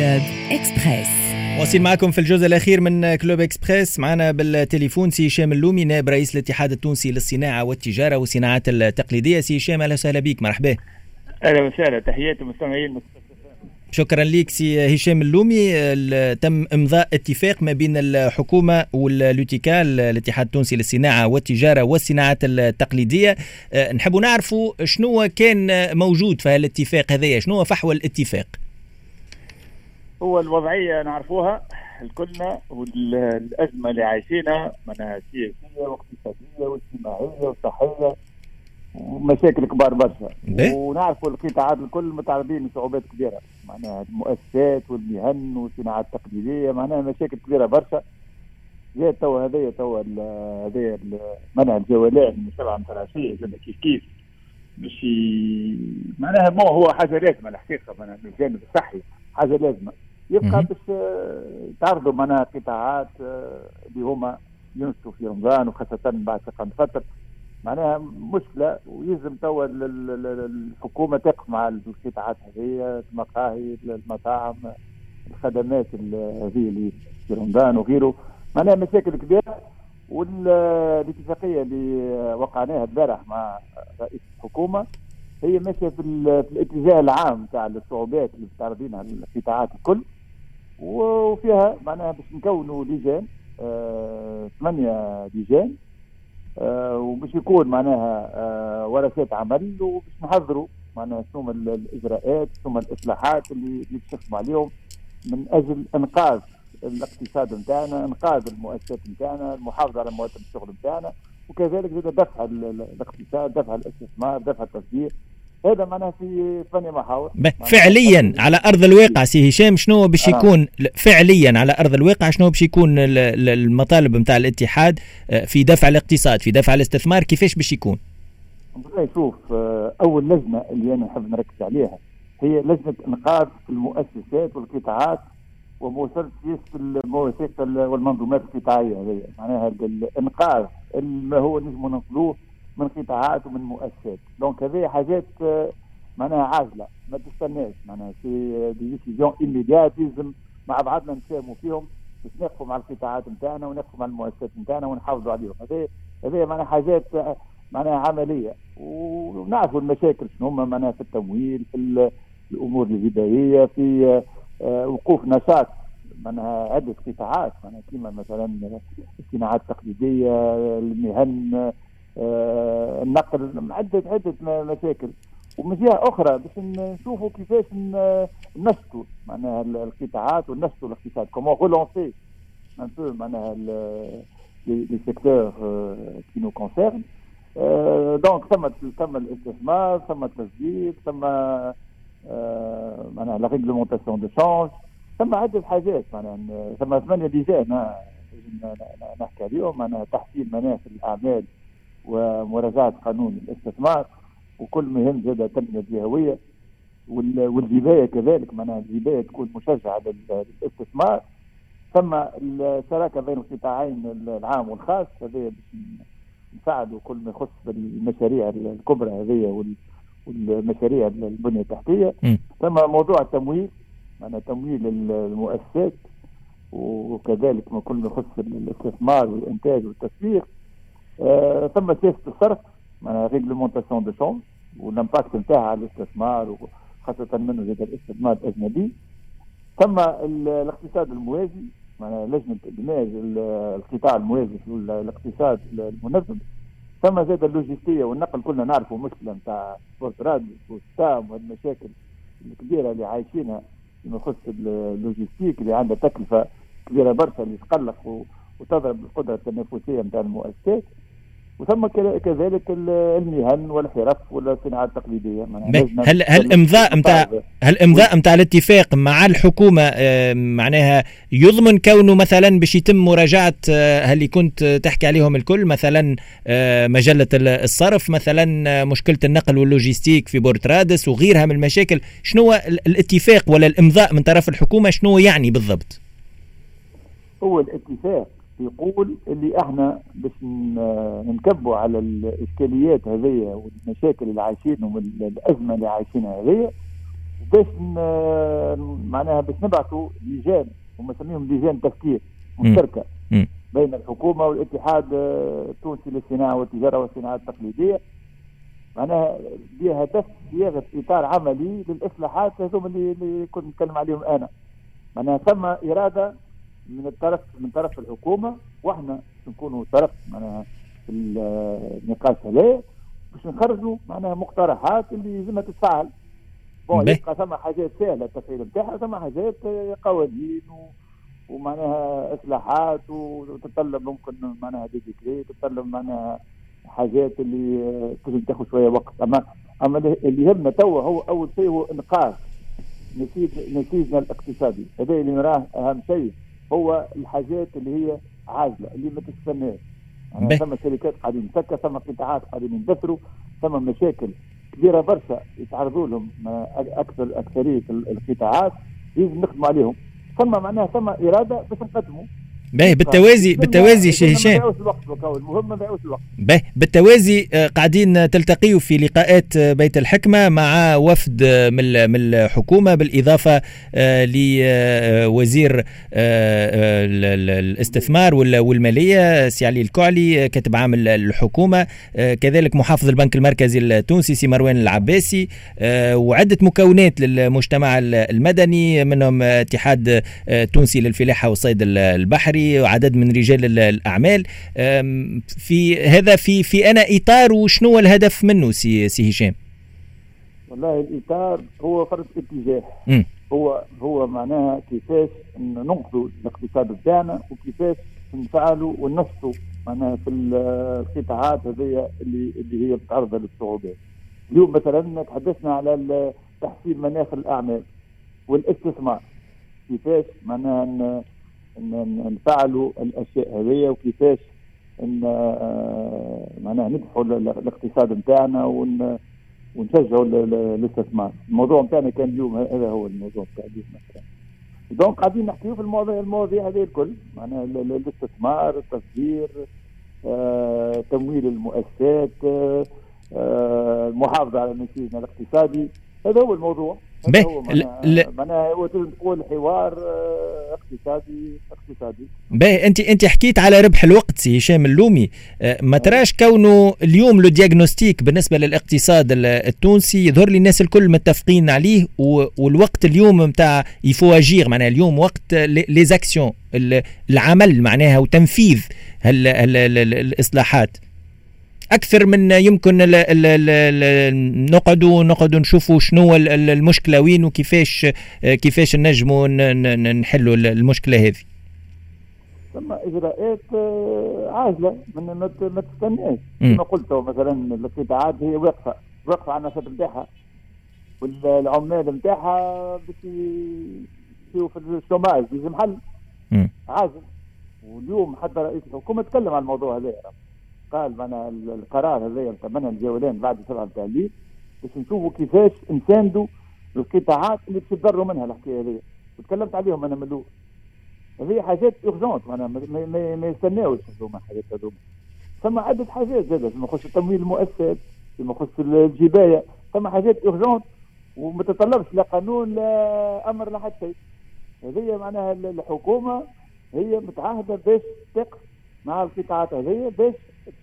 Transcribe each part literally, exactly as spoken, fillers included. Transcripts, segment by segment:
كلوب إكسبريس. واصل معكم في الجزء الأخير من كلوب إكسبريس. معنا بالتليفون سي هشام اللومي، نائب رئيس الاتحاد التونسي للصناعة والتجارة والصناعات التقليدية. سي هشام أهلا وسهلا بك، مرحبا. أهلا وسهلا، تحياتي مستمعين. شكرا لك سي هشام اللومي. تم إمضاء اتفاق ما بين الحكومة واللوتيكال، الاتحاد التونسي للصناعة والتجارة والصناعات التقليدية. نحب نعرفوا شنو كان موجود في هالاتفاق هذايا، شنو فحوى الاتفاق؟ هو الوضعية نعرفوها الكلنا، والأزمة اللي عايشينها منها سياسية واقتصادية واجتماعية وصحية ومشاكل كبار برشا، ونعرفوا القطاعات الكل متعرضين لصعوبات كبيرة، معناها المؤسسات والمهن والصناعات التقليدية معناها مشاكل كبيرة برشا. جاء توا هذايا توا هذايا منع الجولات من سبعة متراشية زي كيف كيف مش معناها مو هو حاجة لازمة الحقيقة من الجانب الصحي، حاجة لازمة يبقى باش تعرضوا معناها قطاعات اللي هما ينسوا في رمضان وخاصة بعد سقم فترة معناها مشكلة، ويلزم توا الحكومة تقف مع القطاعات هذه، المقاهي، المطاعم، الخدمات هذه اللي في رمضان وغيره، معناها مشاكل كبيرة. والاتفاقية اللي وقعناها البارح مع رئيس الحكومة هي ماشية في, في الاتجاه العام تاع الصعوبات اللي بتعرضينها القطاعات الكل، وفيها معناها باش نكونوا لجان آه، ثمانية لجان آه، وباش يكون معناها آه، ورشات عمل، وباش نحضروا معناها شنو الإجراءات شنو الإصلاحات اللي اللي باش نخدموا عليهم من أجل إنقاذ الاقتصاد نتاعنا، إنقاذ المؤسسات نتاعنا، المحافظة على موارد الشغل نتاعنا، وكذلك دفع الاقتصاد، دفع الاستثمار، دفع التصدير. هذا معناها في ثمانية محاور. فعليا على ارض الواقع سي هشام شنو باش يكون فعليا على ارض الواقع، شنو باش يكون المطالب نتاع الاتحاد في دفع الاقتصاد، في دفع الاستثمار، كيفاش باش يكون؟ شوف، اول لجنه اللي انا نحب نركز عليها هي لجنه انقاذ المؤسسات والقطاعات ومؤسسات المؤسسات والمنظومات القطاعيه، هذه معناها الانقاذ ما هو نجم ننقذوه من قطاعات ومن مؤسسات. دونك هذه حاجات معناها عاجله ما تستناش، معناها في ديسيزيون ايميديات لازم مع بعضنا نتفاهموا فيهم باش نقفوا مع القطاعات نتاعنا ونقفوا مع المؤسسات نتاعنا ونحافظوا عليهم. هذه هذه معناها حاجات معناها عمليه، ونعرفوا المشاكل شنو هما معناها في التمويل، في الامور الغذائيه، في وقوف نشاط معناها عده قطاعات معناها كيما مثلا الصناعات التقليديه، المهن، آه، النقل، عدة عدة مشاكل. ومن جهة أخرى باش نشوفوا كيفاش نشطوا معناها القطاعات ونشطوا الاقتصاد، كومون ريلونسي ان بو معناها لي سيكتور كي نو كونسيرن. دونك ثم ثم الاستثمار، ثم التسديد، ثم آه معناها لا ريغلومونتاسيون دو شونج، ثم عدة حاجات معناها ثم ثمانية ديزاين نحكي عليهم، معناها تحسين مناخ الأعمال ومراجعة قانون الاستثمار، وكل مهم زادة تنمية جهوية، والجباية كذلك معناها الجباية تكون مشجعة للاستثمار، ثم الشراكة بين القطاعين العام والخاص، هذا باش نساعدوا كل ما يخص بالمشاريع الكبرى هذه والمشاريع البنية التحتية، ثم موضوع التمويل معناها تمويل المؤسسات، وكذلك ما كل ما يخص الاستثمار والإنتاج والتسويق. آه، ثم سياسة الصرف معناها ريغلومونتاسيون دو شونج والامباكت نتاعها على الاستثمار وخاصة منه زاد الاستثمار الأجنبي، ثم الاقتصاد الموازي معناها لجنة إدماج القطاع الموازي في الاقتصاد المنظم، ثم زاد اللوجستية والنقل. كلنا نعرفوا مشكلة نتاع بورتراد والسام والمشاكل الكبيرة اللي عايشينها فيما يخص اللوجستيك اللي عندها تكلفة كبيرة برشا اللي تقلق وتضرب القدرة التنافسية نتاع المؤسسات، وثم كذلك المهن والحرف والصناعات التقليديه. هل هل امضاء نتاع هل امضاء نتاع الاتفاق مع الحكومه معناها يضمن كونه مثلا باش يتم مراجعه اللي كنت تحكي عليهم الكل، مثلا مجله الصرف، مثلا مشكله النقل واللوجستيك في بورترادس وغيرها من المشاكل؟ شنو الاتفاق ولا الامضاء من طرف الحكومه شنو يعني بالضبط؟ هو الاتفاق يقول اللي احنا باش ننكبوا على الاشكاليات هذه والمشاكل اللي عايشينهم والازمه اللي عايشينها هذه، باش معناها باش نبعثوا لجان وما نسميهم لجان تفكير مشتركه بين الحكومه والاتحاد التونسي للصناعه والتجاره والصناعات التقليديه، معناها بهدف صياغه اطار عملي للاصلاحات هذوما اللي, اللي كنت نتكلم عليهم انا. معناها ثم اراده من الطرف من طرف الحكومه، واحنا نكونوا طرف معناها في النقاش هذا باش نخرجوا معناها مقترحات اللي لازمها تتفعل. بون يبقى ثم حاجات سهله التفعيل نتاعها، ثم حاجات قوانين ومعناها اصلاحات وتتطلب ممكن معناها دي ديكري، تتطلب معناها حاجات اللي تجي تاخذ شويه وقت. اما اما اللي يهمنا توا هو اول شيء هو انقاذ نسيج نسيجنا الاقتصادي، هذا اللي نراه اهم شيء، هو الحاجات اللي هي عاجله اللي ما تستناش. يعني ثم شركات قاعدين تسكر، ثم قطاعات قاعدين يندثروا، ثم مشاكل كبيره برشا يتعرضوا لهم اكثر اكثريه القطاعات لازم نخدموا عليهم. ثم معناها ثم اراده باش نقدموا باهي بالتوازي بالتوازي شي هشام. المهم ما نضيعوش الوقت. باهي بالتوازي قاعدين تلتقيوا في لقاءات بيت الحكمه مع وفد من من الحكومه، بالاضافه لوزير الاستثمار والماليه سي علي الكعلي كاتب عام الحكومه، كذلك محافظ البنك المركزي التونسي سي مروان العباسي، وعده مكونات للمجتمع المدني منهم اتحاد تونسي للفلاحه والصيد البحري وعدد من رجال الأعمال. في هذا في في أنا إطار، وشنو الهدف منه سي سي هشام؟ والله الإطار هو فرض اتجاه، م. هو هو معناها كيفاش ننقذوا الاقتصاد بتاعنا وكيفاش نفعلوا وننشطوا معناها في القطاعات هذه اللي اللي هي بتعرض للصعوبات. اليوم مثلا تحدثنا على تحسين مناخ الأعمال والاستثمار، كيفاش معناها نفعلوا الاشياء هذه وكيفاش ان معناها ندفعوا الاقتصاد نتاعنا ونشجعوا الاستثمار. الموضوع نتاعنا كان اليوم هذا هو الموضوع نتاع اليوم مثلا. دونك قاعدين نحكيوا في المواضيع المواضيع هذه الكل، معناها الاستثمار، التصدير، آه، تمويل المؤسسات، آه، المحافظه على نسيجنا الاقتصادي. هذا هو الموضوع. به معناها هو تقول حوار اقتصادي اقتصادي. به انت انت حكيت على ربح الوقت سي هشام اللومي، ما تراش كونه اليوم لو دياغنوستيك بالنسبه للاقتصاد التونسي يظهر لي الناس الكل متفقين عليه، والوقت اليوم نتاع يفواجير معناها اليوم وقت لي زاكسيون العمل معناها وتنفيذ الاصلاحات اكثر من يمكن نقعدوا نقعدوا نشوفوا شنو المشكله وين وكيفاش كيفاش نجموا نحلوا المشكله هذه. ثم اجراءات عاجله ما تستناش كما قلت. مثلا القطاعات هي واقفه واقفه على النشاط نتاعها، والعمال نتاعها باش يمشيو في الشوماج لازم حل عاجل. واليوم حتى رئيس الحكومه تكلم عن الموضوع هذا، قال معنا القرار هذا تمنى الجولان بعد سبعة التعليم باش نشوفوا كيفاش نساندوا القطاعات اللي باش يضروا منها الحكايه هذه، وتكلمت عليهم انا من الاول. هذه حاجات اورجونت معناها ما, ما يستناوش هذوما حاجات هذوما. ثم عده حاجات زاده فيما يخص تمويل المؤسسات، فيما يخص الجبايه، ثم حاجات اورجونت وما تتطلبش لا قانون لا امر لا حتى شيء. هذه معناها الحكومه هي متعهده باش تقف مع القطاعات هذه باش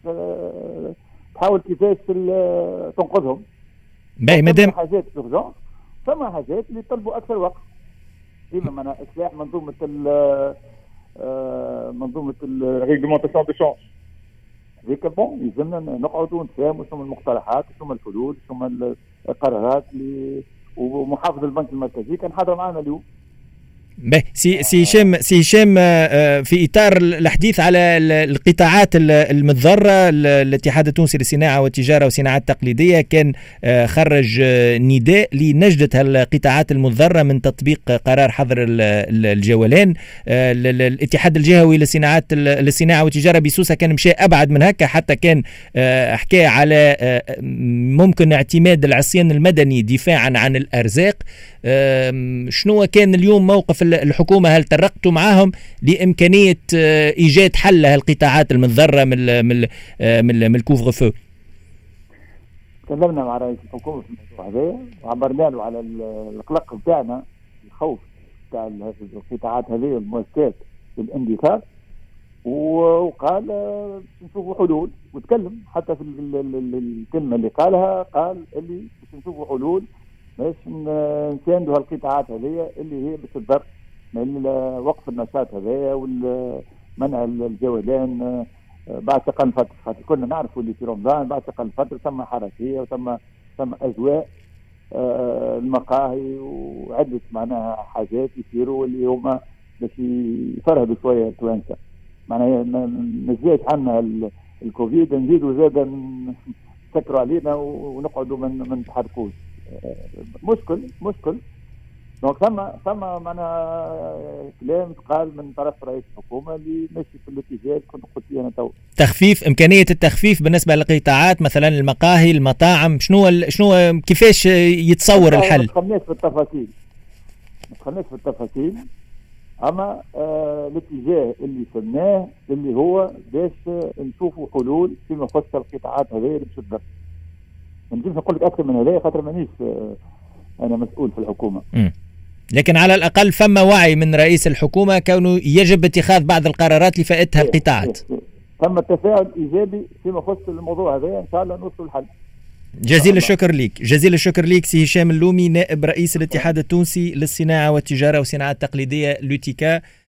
تحاول كيفاش تنقذهم. باهي مادام حاجات اورجونت ثم حاجات اللي يطلبوا اكثر وقت، كيما معنا اصلاح منظومه ال منظومه الريغلومونطاسيون دو شونج. هذيك بون يلزمنا نقعدوا نتفاهموا شنو المقترحات، شنو الحلول، شنو القرارات اللي ومحافظ البنك المركزي كان حاضر معنا اليوم. به سي سي هشام سي هشام في اطار الحديث على القطاعات المتضرره، الاتحاد التونسي للصناعه والتجاره والصناعات التقليديه كان خرج نداء لنجده القطاعات المتضرره من تطبيق قرار حظر الجولان. الاتحاد الجهوي للصناعات للصناعه والتجاره بسوسه كان مشى ابعد من هكا، حتى كان حكى على ممكن اعتماد العصيان المدني دفاعا عن الارزاق. شنو كان اليوم موقف الحكومة؟ هل ترقتوا معهم لإمكانية إيجاد حل لهالقطاعات المتضررة من من من الكوفر فو؟ تكلمنا مع رئيس الحكومه في الموضوع هذا وعبرنا له على القلق بتاعنا، الخوف بتاع القطاعات هذه والمؤسسات بالاندثار، وقال باش نشوفوا حلول، وتكلم حتى في الكلمه اللي قالها، قال اللي باش نشوفوا حلول باش نساندوا هالقطاعات هذه اللي هي باش تضر من وقف النشاط هذايا ومنع الجولان بعد تقل فتره. خاطر كنا نعرفوا اللي في رمضان بعد تقل فتره ثم حركيه وثم ثم اجواء المقاهي وعده معناها حاجات يصيروا اللي هما باش يفرهدوا شويه التوانسه. معناها ما نزيدش عنا الكوفيد، نزيدوا زاد نسكروا علينا ونقعدوا من ما نتحركوش. مشكل مشكل دونك ثم ثم معناها كلام قال من طرف رئيس الحكومه اللي ماشي في الاتجاه كنت قلت فيه انا تو. تخفيف، امكانيه التخفيف بالنسبه للقطاعات مثلا المقاهي المطاعم، شنو شنو كيفاش يتصور الحل؟ ما دخلناش في التفاصيل ما دخلناش في التفاصيل اما آه الاتجاه اللي سمناه اللي هو باش نشوفوا حلول فيما يخص القطاعات هذه اللي باش تضر. ما نجمش نقول لك اكثر من هذا خاطر مانيش آه انا مسؤول في الحكومه. م. لكن على الأقل فما وعي من رئيس الحكومة كونه يجب اتخاذ بعض القرارات لفائتها القطاعات. ثم تفاعل إيجابي فيما يخص الموضوع هذا، إن شاء الله نوصل الحل. جزيل الشكر ليك، جزيل الشكر ليك سي هشام اللومي، نائب رئيس الاتحاد التونسي للصناعة والتجارة والصناعات التقليدية لوتيكا.